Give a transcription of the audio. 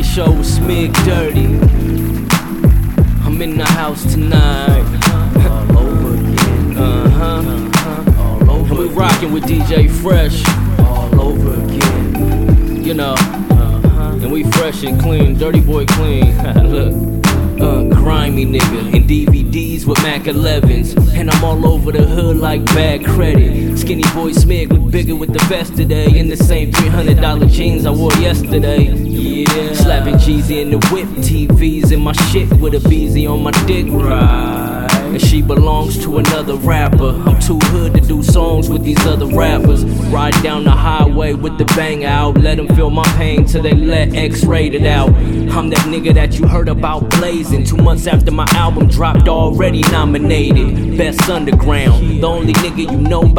show with Smig Dirty. I'm in the house tonight. All over again. All over. And we rockin' with DJ Fresh. All over again. You know. And we fresh and clean, dirty boy clean. Look. Grimy nigga in DVDs with Mac 11s. And I'm all over the hood like bad credit. Skinny boy Smig look bigger with the vest today. In the same $300 jeans I wore yesterday. Yeah, slapping Jeezy in the whip, TVs in my shit with a beezy on my dick. Right. And she belongs to another rapper. I'm too hood to do songs with these other rappers. Ride down the highway with the bang out. Let them feel my pain till they let X-rated out. I'm that nigga that you heard about blazing 2 months after my album dropped, already nominated Best Underground. The only nigga you know